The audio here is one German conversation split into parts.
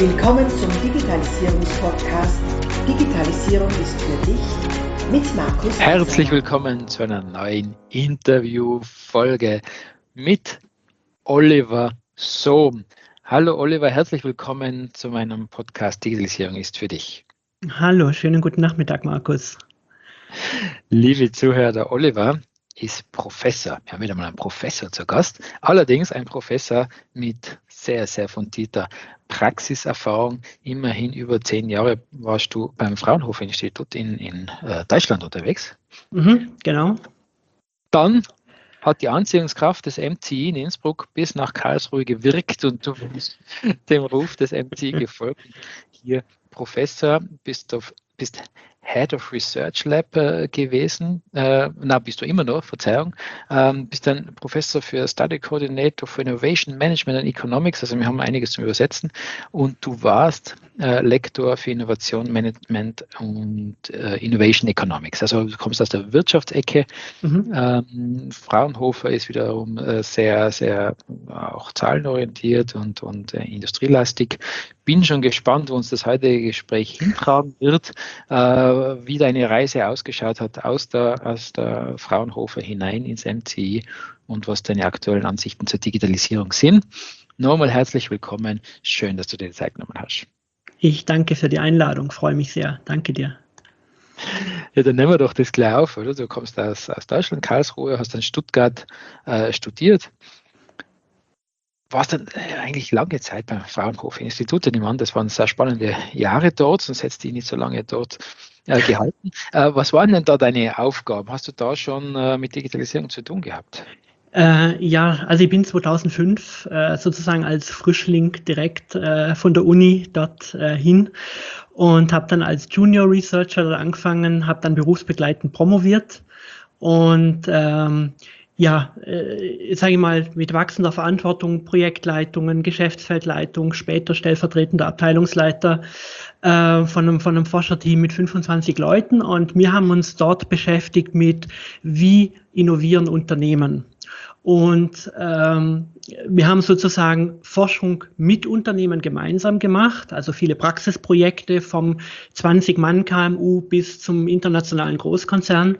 Willkommen zum Digitalisierungspodcast Digitalisierung ist für dich mit Markus. Herzlich willkommen zu einer neuen Interviewfolge mit Oliver Sohm. Hallo Oliver, herzlich willkommen zu meinem Podcast Digitalisierung ist für dich. Hallo, schönen guten Nachmittag, Markus. Liebe Zuhörer, der Oliver ist Professor. Wir haben wieder mal einen Professor zu Gast, allerdings ein Professor mit sehr, sehr fundierter Praxiserfahrung. Immerhin über 10 Jahre warst du beim Fraunhofer-Institut in Deutschland unterwegs. Genau. Dann hat die Anziehungskraft des MCI in Innsbruck bis nach Karlsruhe gewirkt und du bist dem Ruf des MCI gefolgt. Hier Professor, bist Head of Research Lab gewesen. Bist du immer noch, Verzeihung. Bist dann Professor für Study Coordinator for Innovation Management and Economics, also wir haben einiges zum Übersetzen. Und du warst Lektor für Innovation Management und Innovation Economics. Also du kommst aus der Wirtschaftsecke. Fraunhofer ist wiederum sehr, sehr auch zahlenorientiert und industrielastig. Bin schon gespannt, wo uns das heutige Gespräch hintragen wird, wie deine Reise ausgeschaut hat aus der Fraunhofer hinein ins MCI und was deine aktuellen Ansichten zur Digitalisierung sind. Nochmal herzlich willkommen. Schön, dass du dir die Zeit genommen hast. Ich danke für die Einladung, freue mich sehr. Danke dir. Ja, dann nehmen wir doch das gleich auf, oder? Du kommst aus Deutschland, Karlsruhe, hast in Stuttgart studiert. Warst dann eigentlich lange Zeit beim Fraunhofer-Institut. Ich meine, das waren sehr spannende Jahre dort, sonst hättest du dich nicht so lange dort gehalten. Was waren denn da deine Aufgaben? Hast du da schon mit Digitalisierung zu tun gehabt? Ja, also ich bin 2005 sozusagen als Frischling direkt von der Uni dort hin und habe dann als Junior Researcher angefangen, habe dann berufsbegleitend promoviert und sage ich mal, mit wachsender Verantwortung, Projektleitungen, Geschäftsfeldleitung, später stellvertretender Abteilungsleiter von einem Forscherteam mit 25 Leuten. Und wir haben uns dort beschäftigt mit, wie innovieren Unternehmen. Und wir haben sozusagen Forschung mit Unternehmen gemeinsam gemacht, also viele Praxisprojekte vom 20-Mann-KMU bis zum internationalen Großkonzern.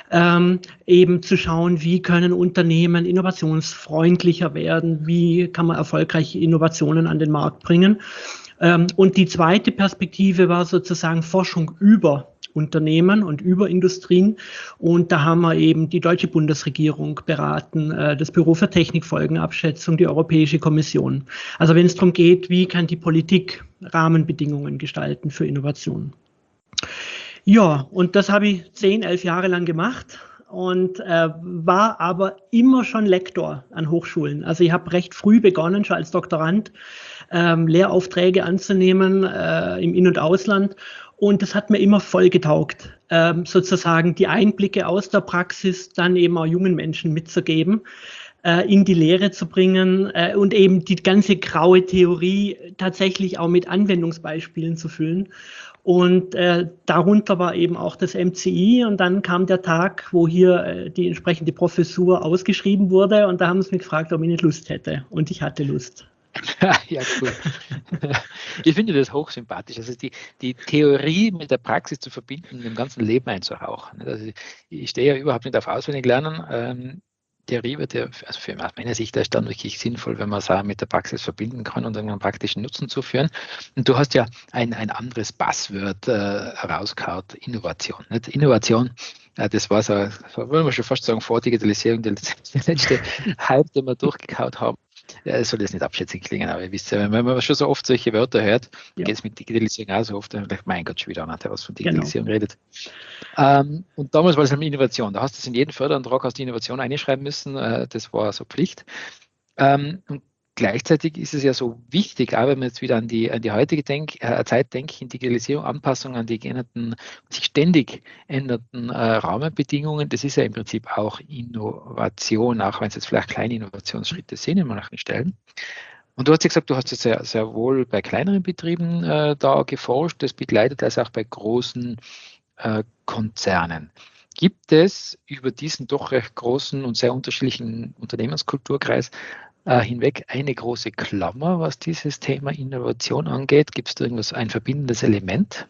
Eben zu schauen, wie können Unternehmen innovationsfreundlicher werden, wie kann man erfolgreiche Innovationen an den Markt bringen. Und die zweite Perspektive war sozusagen Forschung über Unternehmen und über Industrien. Und da haben wir eben die deutsche Bundesregierung beraten, das Büro für Technikfolgenabschätzung, die Europäische Kommission. Also wenn es darum geht, wie kann die Politik Rahmenbedingungen gestalten für Innovation. Ja, und das habe ich 10, 11 Jahre lang gemacht und war aber immer schon Lektor an Hochschulen. Also ich habe recht früh begonnen, schon als Doktorand, Lehraufträge anzunehmen im In- und Ausland. Und das hat mir immer voll getaugt, sozusagen die Einblicke aus der Praxis dann eben auch jungen Menschen mitzugeben, in die Lehre zu bringen und eben die ganze graue Theorie tatsächlich auch mit Anwendungsbeispielen zu füllen. Und darunter war eben auch das MCI und dann kam der Tag, wo hier die entsprechende Professur ausgeschrieben wurde und da haben sie mich gefragt, ob ich nicht Lust hätte und ich hatte Lust. Ja, cool. Ich finde das hochsympathisch. Also die Theorie mit der Praxis zu verbinden, dem ganzen Leben einzuhauchen. Also ich stehe ja überhaupt nicht auf Auswendiglernen. Theorie wird ja, also aus meiner Sicht ist dann wirklich sinnvoll, wenn man es mit der Praxis verbinden kann und einen praktischen Nutzen zuführen. Und du hast ja ein anderes Buzzword rausgehauen, Innovation. Nicht? Innovation, das war so, wollen wir schon fast sagen, vor Digitalisierung, der letzte Hype, den wir durchgekaut haben. Ja, es soll jetzt nicht abschätzig klingen, aber ihr wisst ja, wenn man schon so oft solche Wörter hört, geht es mit Digitalisierung auch so oft, dann denkt mein Gott, schon wieder einer, der was von Digitalisierung redet. Und damals war es halt Innovation. Da hast du es in jeden Förderantrag, hast die Innovation einschreiben müssen, das war so Pflicht. Und gleichzeitig ist es ja so wichtig, auch wenn man jetzt wieder an die heutige Zeit denkt, in Digitalisierung, Anpassung an die geänderten, sich ständig ändernden Rahmenbedingungen, das ist ja im Prinzip auch Innovation, auch wenn es jetzt vielleicht kleine Innovationsschritte sind in manchen Stellen. Und du hast ja gesagt, du hast ja sehr, sehr wohl bei kleineren Betrieben da geforscht, das begleitet also auch bei großen Konzernen. Gibt es über diesen doch recht großen und sehr unterschiedlichen Unternehmenskulturkreis hinweg eine große Klammer, was dieses Thema Innovation angeht? Gibt es da irgendwas, ein verbindendes Element?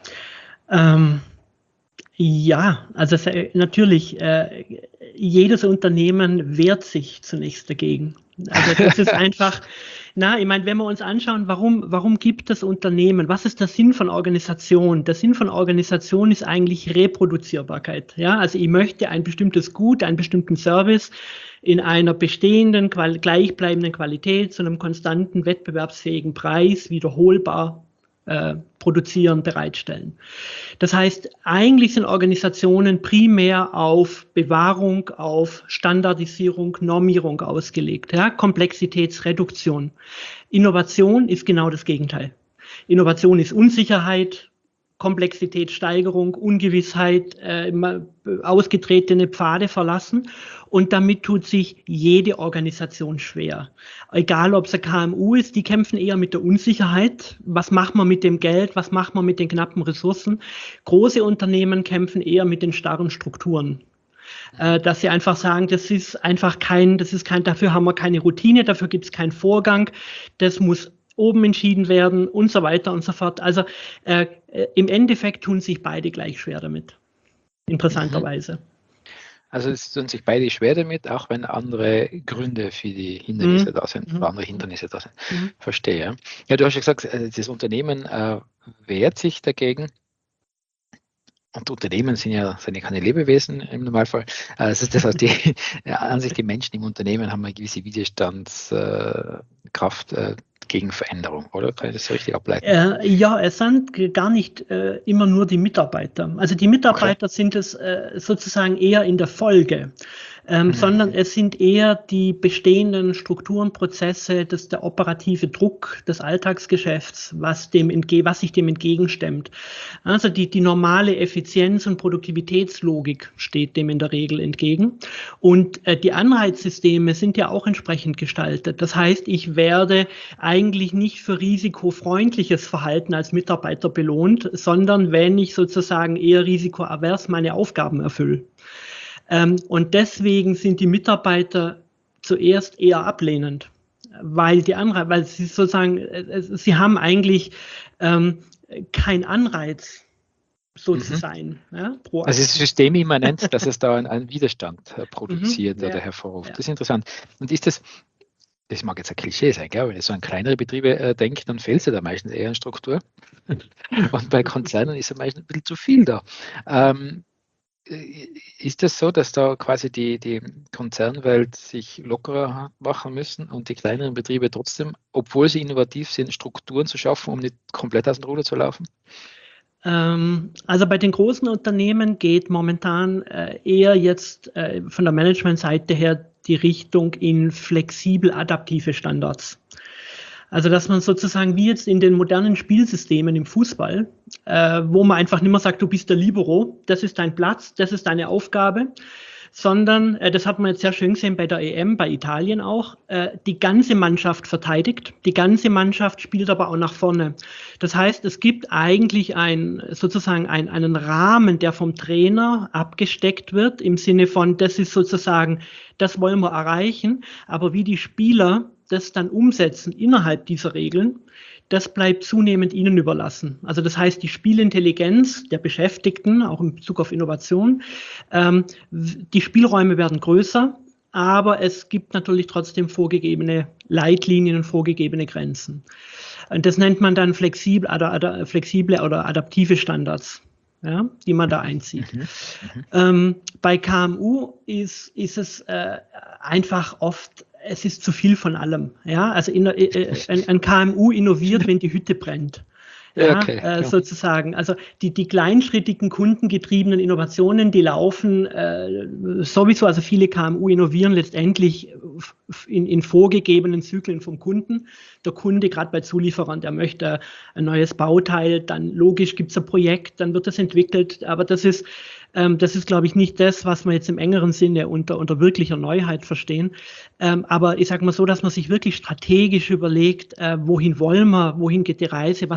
Ja, also natürlich, jedes Unternehmen wehrt sich zunächst dagegen. Also das ist einfach, ich meine, wenn wir uns anschauen, warum gibt es Unternehmen? Was ist der Sinn von Organisation? Der Sinn von Organisation ist eigentlich Reproduzierbarkeit. Ja, also ich möchte ein bestimmtes Gut, einen bestimmten Service in einer bestehenden, gleichbleibenden Qualität zu einem konstanten, wettbewerbsfähigen Preis wiederholbar produzieren, bereitstellen. Das heißt, eigentlich sind Organisationen primär auf Bewahrung, auf Standardisierung, Normierung ausgelegt, ja? Komplexitätsreduktion. Innovation ist genau das Gegenteil. Innovation ist Unsicherheit, Komplexitätssteigerung, Ungewissheit, ausgetretene Pfade verlassen, und damit tut sich jede Organisation schwer. Egal, ob es ein KMU ist, die kämpfen eher mit der Unsicherheit. Was macht man mit dem Geld? Was macht man mit den knappen Ressourcen? Große Unternehmen kämpfen eher mit den starren Strukturen. Dass sie einfach sagen, das ist kein, dafür haben wir keine Routine, dafür gibt es keinen Vorgang, das muss oben entschieden werden und so weiter und so fort. Also im Endeffekt tun sich beide gleich schwer damit, interessanterweise. Also es tun sich beide schwer damit, auch wenn andere Gründe für die Hindernisse da sind, andere Hindernisse da sind. Verstehe. Ja, du hast ja gesagt, das Unternehmen wehrt sich dagegen. Und Unternehmen sind ja keine Lebewesen im Normalfall. Das heißt, an sich die Menschen im Unternehmen haben eine gewisse Widerstandskraft gegen Veränderung, oder? Kann ich das so richtig ableiten? Ja, es sind gar nicht immer nur die Mitarbeiter. Also die Mitarbeiter sind es sozusagen eher in der Folge, sondern es sind eher die bestehenden Strukturen, Prozesse, der operative Druck des Alltagsgeschäfts, was sich dem entgegenstemmt. Also die normale Effizienz- und Produktivitätslogik steht dem in der Regel entgegen. Und die Anreizsysteme sind ja auch entsprechend gestaltet. Das heißt, ich werde eigentlich nicht für risikofreundliches Verhalten als Mitarbeiter belohnt, sondern wenn ich sozusagen eher risikoavers meine Aufgaben erfülle. Und deswegen sind die Mitarbeiter zuerst eher ablehnend, weil sie sozusagen, sie haben eigentlich keinen Anreiz, so zu sein. Ja, es ist systemimmanent, dass es da einen Widerstand produziert oder hervorruft. Ja. Das ist interessant. Und ist das mag jetzt ein Klischee sein, gell? Wenn ich so an kleinere Betriebe denke, dann fehlt es ja da meistens eher an Struktur. Und bei Konzernen ist ja meistens ein bisschen zu viel da. Ist das so, dass da quasi die Konzernwelt sich lockerer machen müssen und die kleineren Betriebe trotzdem, obwohl sie innovativ sind, Strukturen zu schaffen, um nicht komplett aus dem Ruder zu laufen? Also bei den großen Unternehmen geht momentan eher jetzt von der Managementseite her die Richtung in flexibel adaptive Standards. Also dass man sozusagen wie jetzt in den modernen Spielsystemen im Fußball, wo man einfach nicht mehr sagt, du bist der Libero, das ist dein Platz, das ist deine Aufgabe, sondern, das hat man jetzt sehr schön gesehen bei der EM, bei Italien auch, die ganze Mannschaft verteidigt, die ganze Mannschaft spielt aber auch nach vorne. Das heißt, es gibt eigentlich einen Rahmen, der vom Trainer abgesteckt wird, im Sinne von, das ist sozusagen, das wollen wir erreichen, aber wie die Spieler das dann umsetzen innerhalb dieser Regeln, das bleibt zunehmend ihnen überlassen. Also das heißt, die Spielintelligenz der Beschäftigten, auch in Bezug auf Innovation, die Spielräume werden größer, aber es gibt natürlich trotzdem vorgegebene Leitlinien und vorgegebene Grenzen. Und das nennt man dann flexible oder adaptive Standards, ja, die man da einzieht. Bei KMU ist es einfach oft, es ist zu viel von allem. Ja? Also ein KMU innoviert, wenn die Hütte brennt. Ja, okay, sozusagen. Also die kleinschrittigen, kundengetriebenen Innovationen, die laufen sowieso, also viele KMU innovieren letztendlich in vorgegebenen Zyklen vom Kunden. Der Kunde, gerade bei Zulieferern, der möchte ein neues Bauteil, dann logisch gibt es ein Projekt, dann wird das entwickelt, aber das ist, glaube ich, nicht das, was wir jetzt im engeren Sinne unter wirklicher Neuheit verstehen. Aber ich sage mal so, dass man sich wirklich strategisch überlegt, wohin wollen wir, wohin geht die Reise, was sind neue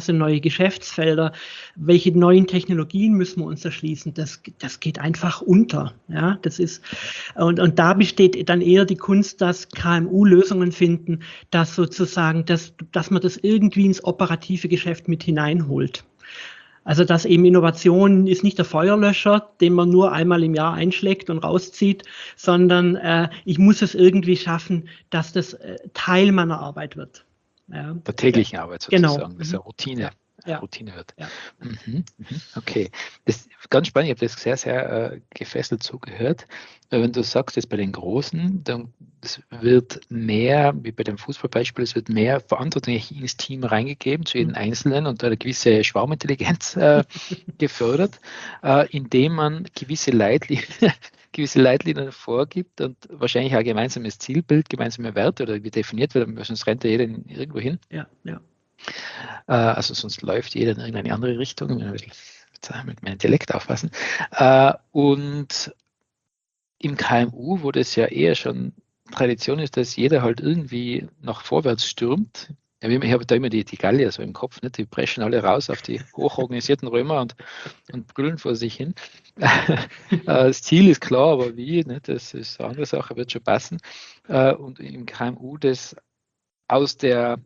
Geschäftsfelder, welche neuen Technologien müssen wir uns erschließen, das geht einfach unter. Ja, das ist, und da besteht dann eher die Kunst, dass KMU Lösungen finden, dass sozusagen, dass man das irgendwie ins operative Geschäft mit hineinholt. Also dass eben Innovation ist nicht der Feuerlöscher, den man nur einmal im Jahr einschlägt und rauszieht, sondern ich muss es irgendwie schaffen, dass das Teil meiner Arbeit wird. Ja. Der täglichen Arbeit sozusagen, Genau. dass eine Routine. Ja. Routine wird. Ja. Okay, das ist ganz spannend. Ich habe das sehr, sehr gefesselt zugehört. Wenn du sagst, dass bei den Großen, dann es wird mehr, wie bei dem Fußballbeispiel, es wird mehr Verantwortung ins Team reingegeben, zu jedem Einzelnen und eine gewisse Schwarmintelligenz gefördert, indem man gewisse Leitlinien vorgibt und wahrscheinlich auch ein gemeinsames Zielbild, gemeinsame Werte oder wie definiert wird, sonst rennt ja jeder irgendwo hin. Ja. Also sonst läuft jeder in irgendeine andere Richtung. Mit meinem Dialekt aufpassen. Und im KMU, wo das ja eher schon Tradition ist, dass jeder halt irgendwie nach vorwärts stürmt. Ja, ich habe da immer die Gallier so im Kopf, nicht? Die preschen alle raus auf die hochorganisierten Römer und brüllen vor sich hin. Das Ziel ist klar, aber wie, nicht? Das ist eine andere Sache, wird schon passen. Und im KMU das aus der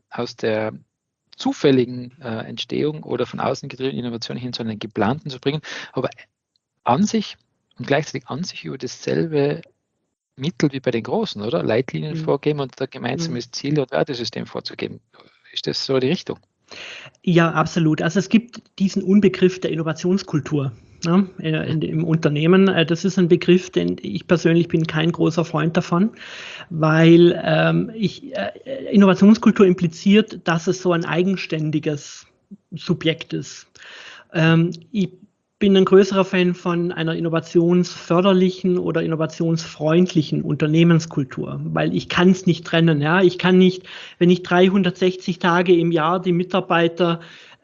zufälligen Entstehung oder von außen getriebenen Innovation hin zu einer geplanten zu bringen, aber an sich und gleichzeitig an sich über dasselbe Mittel wie bei den Großen, oder? Leitlinien vorgeben und ein gemeinsames Ziel und Wertesystem vorzugeben. Ist das so die Richtung? Ja, absolut. Also es gibt diesen Unbegriff der Innovationskultur. Ja, im Unternehmen. Das ist ein Begriff, den ich persönlich bin kein großer Freund davon, weil Innovationskultur impliziert, dass es so ein eigenständiges Subjekt ist. Ich bin ein größerer Fan von einer innovationsförderlichen oder innovationsfreundlichen Unternehmenskultur, weil ich kann es nicht trennen. Ja? Ich kann nicht, wenn ich 360 Tage im Jahr die Mitarbeiter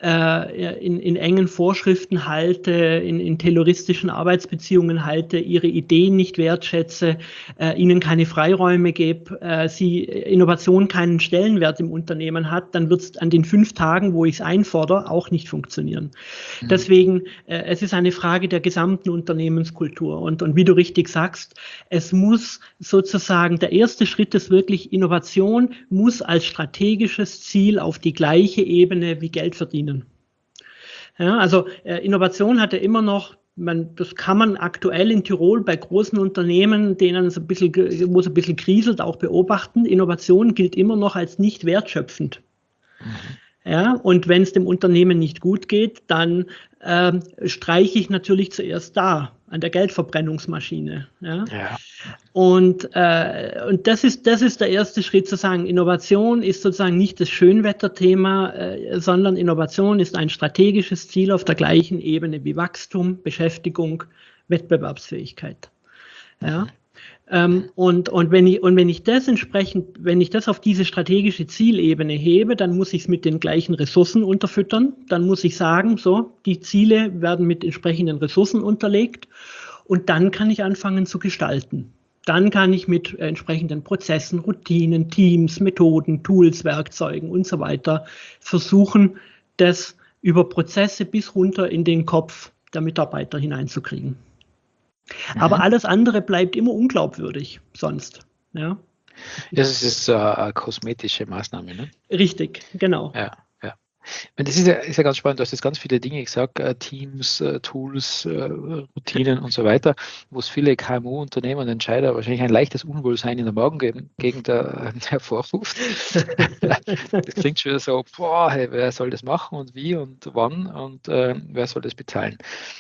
in engen Vorschriften halte, in terroristischen Arbeitsbeziehungen halte, ihre Ideen nicht wertschätze, ihnen keine Freiräume gebe, Innovation keinen Stellenwert im Unternehmen hat, dann wird es an den 5 Tagen, wo ich es einfordere, auch nicht funktionieren. Deswegen, es ist eine Frage der gesamten Unternehmenskultur und wie du richtig sagst, es muss sozusagen, der erste Schritt ist wirklich, Innovation muss als strategisches Ziel auf die gleiche Ebene wie Geld verdienen. Ja, also Innovation hat ja immer noch, das kann man aktuell in Tirol bei großen Unternehmen, denen es wo es ein bisschen kriselt, auch beobachten. Innovation gilt immer noch als nicht wertschöpfend. Ja, und wenn es dem Unternehmen nicht gut geht, dann streiche ich natürlich zuerst da an der Geldverbrennungsmaschine. Ja. Und das ist der erste Schritt, zu sagen, Innovation ist sozusagen nicht das Schönwetterthema, sondern Innovation ist ein strategisches Ziel auf der gleichen Ebene wie Wachstum, Beschäftigung, Wettbewerbsfähigkeit. Ja. Und wenn ich das auf diese strategische Zielebene hebe, dann muss ich es mit den gleichen Ressourcen unterfüttern. Dann muss ich sagen, so, die Ziele werden mit entsprechenden Ressourcen unterlegt und dann kann ich anfangen zu gestalten. Dann kann ich mit entsprechenden Prozessen, Routinen, Teams, Methoden, Tools, Werkzeugen und so weiter versuchen, das über Prozesse bis runter in den Kopf der Mitarbeiter hineinzukriegen. Aber alles andere bleibt immer unglaubwürdig sonst. Ja. Das ist eine kosmetische Maßnahme, ne? Richtig, genau. Ja. Das ist ja ganz spannend, du hast jetzt ganz viele Dinge gesagt, Teams, Tools, Routinen und so weiter, wo es viele KMU-Unternehmer und Entscheider wahrscheinlich ein leichtes Unwohlsein in der Magen-Gegend hervorruft. Das klingt schon so, boah, hey, wer soll das machen und wie und wann und wer soll das bezahlen?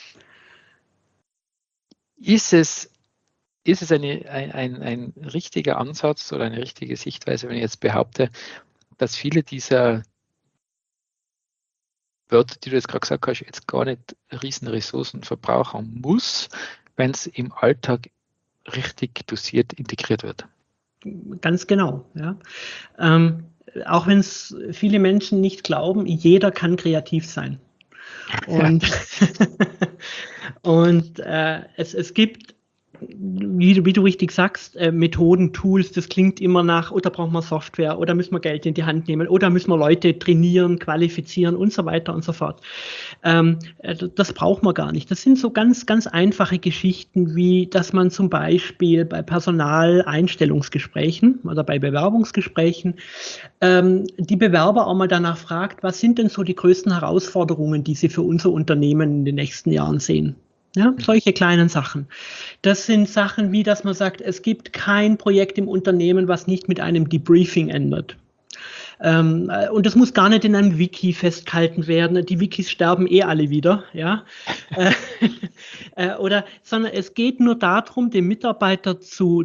Ist es ein richtiger Ansatz oder eine richtige Sichtweise, wenn ich jetzt behaupte, dass viele dieser Wörter, die du jetzt gerade gesagt hast, jetzt gar nicht riesen Ressourcen verbrauchen muss, wenn es im Alltag richtig dosiert integriert wird? Ganz genau, ja. Auch wenn es viele Menschen nicht glauben, jeder kann kreativ sein. Und es gibt wie du richtig sagst, Methoden, Tools, das klingt immer nach, oder brauchen wir Software, oder müssen wir Geld in die Hand nehmen, oder müssen wir Leute trainieren, qualifizieren und so weiter und so fort. Das braucht man gar nicht. Das sind so ganz, ganz einfache Geschichten, wie dass man zum Beispiel bei Personaleinstellungsgesprächen oder bei Bewerbungsgesprächen die Bewerber auch mal danach fragt, was sind denn so die größten Herausforderungen, die sie für unser Unternehmen in den nächsten Jahren sehen? Ja, solche kleinen Sachen. Das sind Sachen wie, dass man sagt, es gibt kein Projekt im Unternehmen, was nicht mit einem Debriefing endet. Und das muss gar nicht in einem Wiki festgehalten werden. Die Wikis sterben eh alle wieder, ja. Sondern es geht nur darum, den Mitarbeiter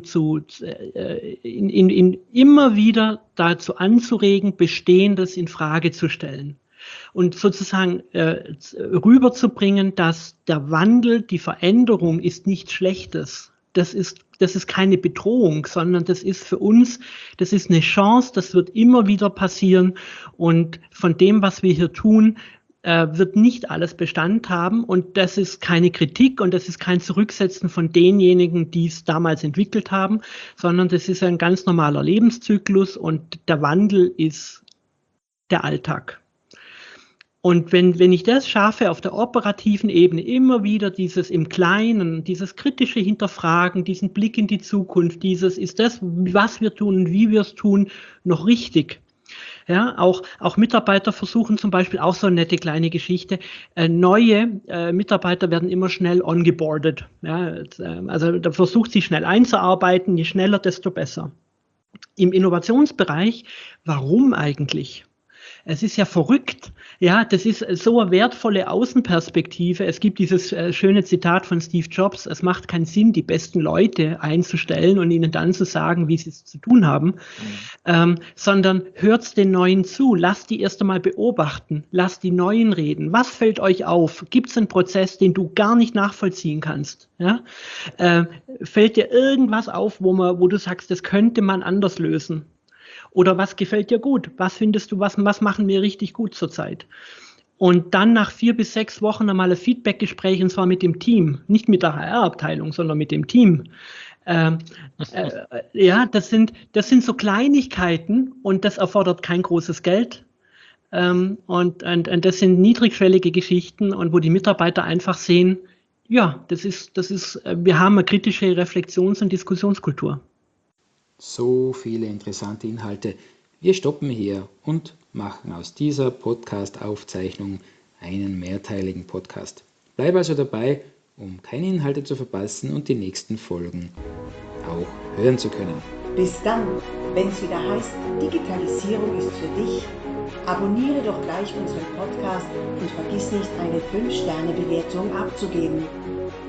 immer wieder dazu anzuregen, Bestehendes in Frage zu stellen. Und sozusagen rüberzubringen, dass der Wandel, die Veränderung ist nichts Schlechtes. Das ist keine Bedrohung, sondern das ist für uns, das ist eine Chance, das wird immer wieder passieren. Und von dem, was wir hier tun, wird nicht alles Bestand haben. Und das ist keine Kritik und das ist kein Zurücksetzen von denjenigen, die es damals entwickelt haben, sondern das ist ein ganz normaler Lebenszyklus und der Wandel ist der Alltag. Und wenn ich das schaffe, auf der operativen Ebene immer wieder dieses im Kleinen, dieses kritische Hinterfragen, diesen Blick in die Zukunft, ist das, was wir tun und wie wir es tun, noch richtig? Ja, auch Mitarbeiter versuchen zum Beispiel auch so eine nette kleine Geschichte. Neue Mitarbeiter werden immer schnell ongeboardet. Ja, also da versucht sich schnell einzuarbeiten, je schneller, desto besser. Im Innovationsbereich, warum eigentlich? Es ist ja verrückt. Ja, das ist so eine wertvolle Außenperspektive. Es gibt dieses schöne Zitat von Steve Jobs: Es macht keinen Sinn, die besten Leute einzustellen und ihnen dann zu sagen, wie sie es zu tun haben, sondern hört den Neuen zu. Lasst die erst einmal beobachten. Lasst die Neuen reden. Was fällt euch auf? Gibt es einen Prozess, den du gar nicht nachvollziehen kannst? Ja? Fällt dir irgendwas auf, wo du sagst, das könnte man anders lösen? Oder was gefällt dir gut? Was findest du, was machen wir richtig gut zurzeit? Und dann nach 4 bis 6 Wochen einmal ein Feedbackgespräch, und zwar mit dem Team, nicht mit der HR-Abteilung, sondern mit dem Team. Ja, das sind so Kleinigkeiten und das erfordert kein großes Geld. Und das sind niedrigschwellige Geschichten und wo die Mitarbeiter einfach sehen, ja, wir haben eine kritische Reflexions- und Diskussionskultur. So viele interessante Inhalte. Wir stoppen hier und machen aus dieser Podcast-Aufzeichnung einen mehrteiligen Podcast. Bleib also dabei, um keine Inhalte zu verpassen und die nächsten Folgen auch hören zu können. Bis dann, wenn es wieder heißt, Digitalisierung ist für dich. Abonniere doch gleich unseren Podcast und vergiss nicht, eine 5-Sterne-Bewertung abzugeben.